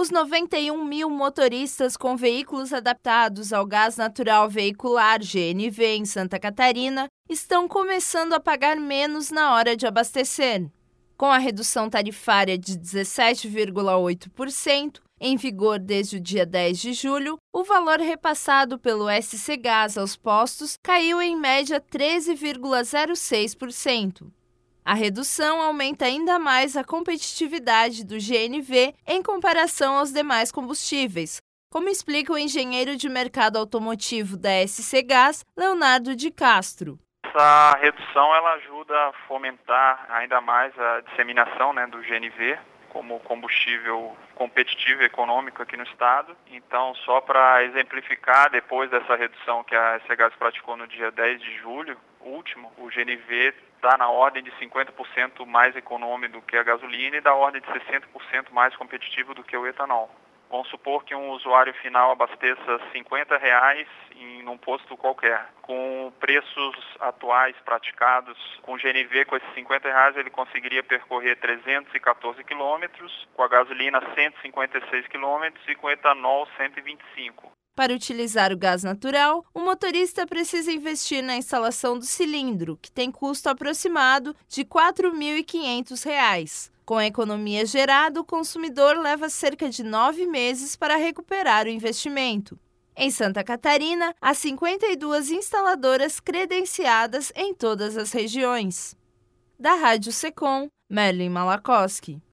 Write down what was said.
Os 91 mil motoristas com veículos adaptados ao gás natural veicular GNV em Santa Catarina estão começando a pagar menos na hora de abastecer. Com a redução tarifária de 17,8%, em vigor desde o dia 10 de julho, o valor repassado pelo SC Gás aos postos caiu em média 13,06%. A redução aumenta ainda mais a competitividade do GNV em comparação aos demais combustíveis, como explica o engenheiro de mercado automotivo da SC Gás, Leonardo de Castro. Essa redução ela ajuda a fomentar ainda mais a disseminação, do GNV como combustível competitivo e econômico aqui no estado. Então, só para exemplificar, depois dessa redução que a SC Gás praticou no dia 10 de julho, último, o GNV está na ordem de 50% mais econômico do que a gasolina e da ordem de 60% mais competitivo do que o etanol. Vamos supor que um usuário final abasteça R$50 em um posto qualquer. Com preços atuais praticados, com GNV com esses R$50 ele conseguiria percorrer 314 quilômetros, com a gasolina 156 quilômetros e com etanol 125. Para utilizar o gás natural, o motorista precisa investir na instalação do cilindro, que tem custo aproximado de R$ 4.500. Com a economia gerada, o consumidor leva cerca de 9 meses para recuperar o investimento. Em Santa Catarina, há 52 instaladoras credenciadas em todas as regiões. Da Rádio Secom, Merlin Malakoski.